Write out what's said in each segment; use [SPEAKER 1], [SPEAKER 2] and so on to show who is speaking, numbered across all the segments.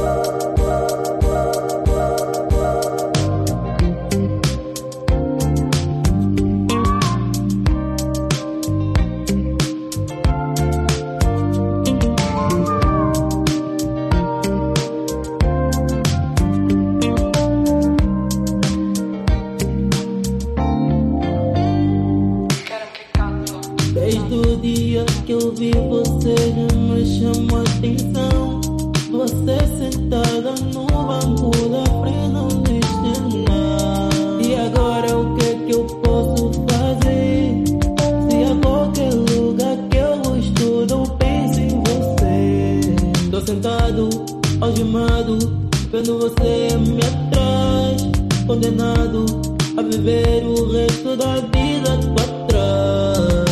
[SPEAKER 1] Desde o dia que eu vi você já me chamou a atenção. Você sentada no banco da frente não disse nada. E agora o que eu posso fazer? Se a qualquer lugar que eu estudo eu penso em você. Tô sentado, algemado, vendo você me atrás, condenado a viver o resto da vida pra trás.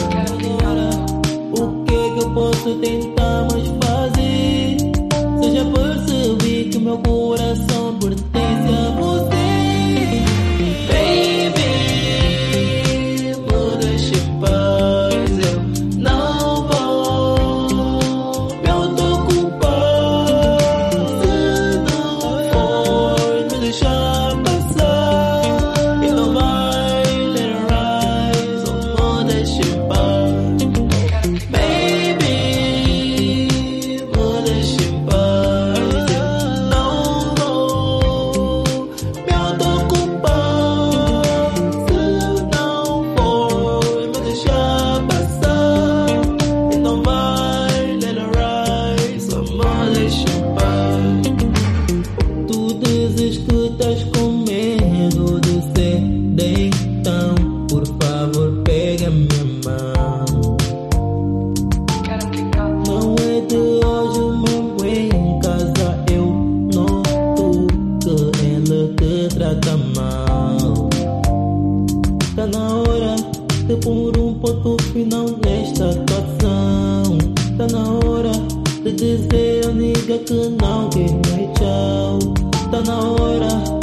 [SPEAKER 1] Posso tentar mais fazer. Se já percebi que meu coração pertence a você. Baby, me deixa em paz. Eu não vou me autoculpar. Se não for me deixar passar, e não vai let it rise. Oh, me deixa em paz. Tu dizes que estás com medo de ser, então por favor pega minha mão. Não é de hoje mesmo em casa eu noto que ela te trata mal. Tá na hora de pôr um ponto final nesta atuação. Tá na hora de dizer a nega que não quer mais tchau. Tá na hora